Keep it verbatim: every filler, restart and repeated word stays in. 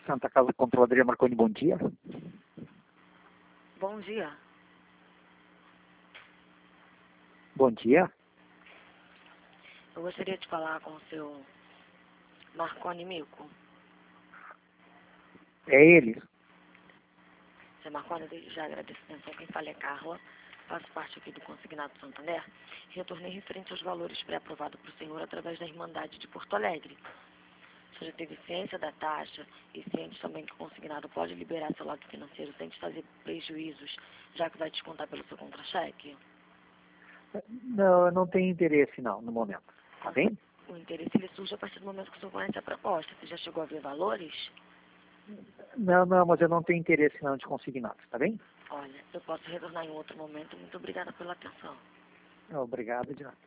Santa Casa Controladoria Marconi, bom dia. Bom dia. Bom dia. Eu gostaria de falar com o seu Marconi Mico. É ele? Seu Marconi, desde já agradeço a atenção. Quem fala é Carla. Faço parte aqui do Consignado Santander. Retornei referente aos valores pré-aprovados para o senhor através da Irmandade de Porto Alegre. O senhor já teve ciência da taxa e ciente também que o consignado pode liberar seu lado financeiro sem te fazer prejuízos, já que vai descontar pelo seu contra-cheque? Não, eu não tenho interesse não, no momento. Tá bem? O interesse ele surge a partir do momento que o senhor conhece a proposta. Você já chegou a ver valores? Não, não, mas eu não tenho interesse não de consignados, tá bem? Olha, eu posso retornar em outro momento. Muito obrigada pela atenção. Obrigado, Diana.